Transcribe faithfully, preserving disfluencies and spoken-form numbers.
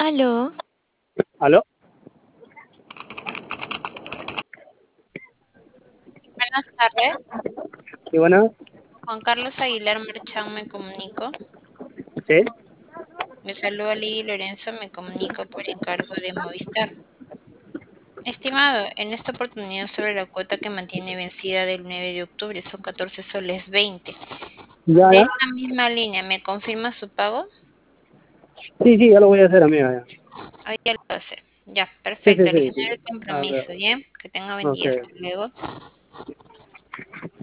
Aló, ¿Aló? Buenas tardes, ¿Sí, bueno? Juan Carlos Aguilar Marchán me comunico. ¿Sí? Me saluda Lidia Lorenzo, me comunico por encargo de Movistar. Estimado, en esta oportunidad sobre la cuota que mantiene vencida del nueve de octubre, son catorce soles veinte. ¿Ya, De ya? esta misma línea, ¿me confirma su pago? Sí, sí, ya lo voy a hacer, amiga. Ya. Ahí ya lo hace. Ya, Sí, sí, perfecto, le sí. genero el A ver, compromiso, ¿ya? Que tenga buen ok. día, hasta luego.